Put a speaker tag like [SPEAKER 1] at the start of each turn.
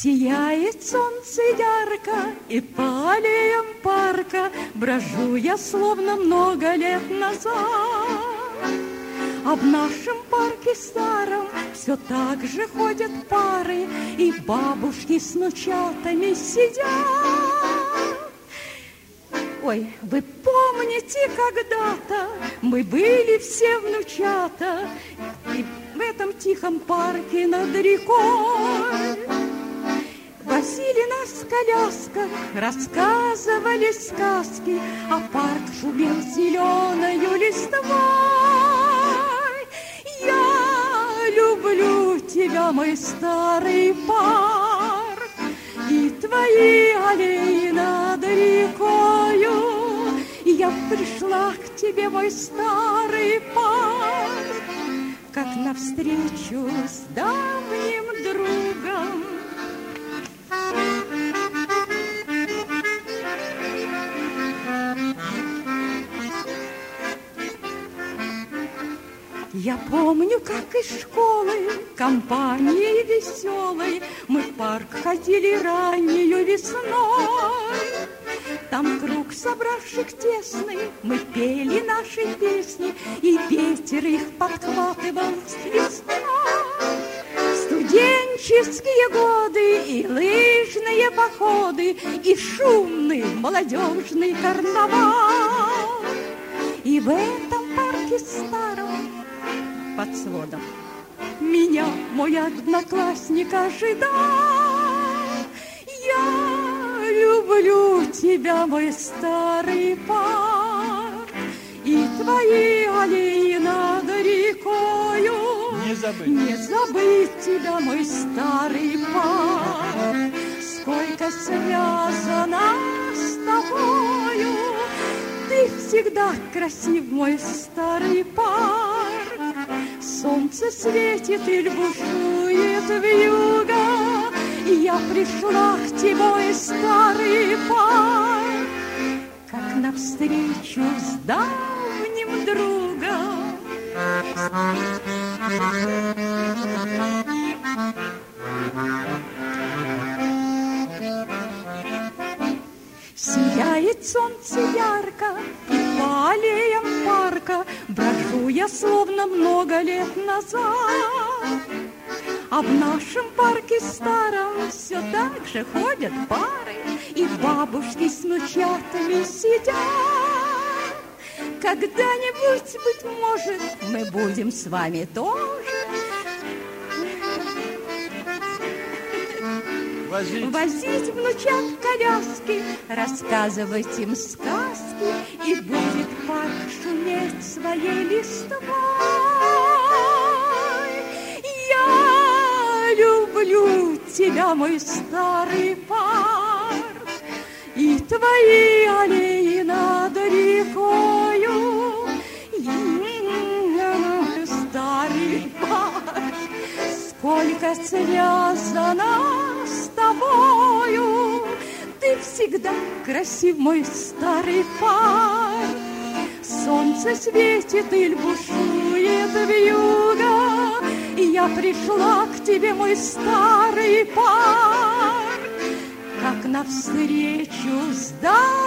[SPEAKER 1] Сияет солнце ярко, и по аллеям парка брожу я, словно много лет назад. А в нашем парке старом все так же ходят пары, и бабушки с внучатами сидят. Ой, вы помните, когда-то мы были все внучата, и в этом тихом парке над рекой возили нас в колясках, рассказывали сказки, а парк шумел зеленою листвой. Я люблю тебя, мой старый парк, и твои аллеи над рекою. Я пришла к тебе, мой старый парк, как навстречу с давним другом. Я помню, как из школы, компанией веселой, мы в парк ходили раннею весной. Там круг собравших тесный, мы пели наши песни, и ветер их подхватывал с весной. Студенческие годы и лыжные походы, и шумный молодежный карнавал. И в этом парке старом под сводом меня мой одноклассник ожидал. Я люблю тебя, мой старый парк, и твои аллеи над рекою. Не забыть тебя, мой старый парк, сколько связано с тобою. Ты всегда красив, мой старый парк. Солнце светит и бушует вьюга, и я пришла к тебе, мой старый парк, как навстречу с давним другом. Сияет солнце ярко, и по аллеям парка брожу я, словно много лет назад. А в нашем парке старом все так же ходят пары, и бабушки с внучатами сидят. Когда-нибудь, быть может, мы будем с вами тоже возить внучат в коляски, рассказывать им сказки, и будет парк шуметь своей листвой. Я люблю тебя, мой старый парк, и твои аллеи над рекою. Старый парк, сколько связано с тобою. Ты всегда красив, мой старый парк. Солнце светит и бушует вьюга, и я пришла к тебе, мой старый парк, как навстречу с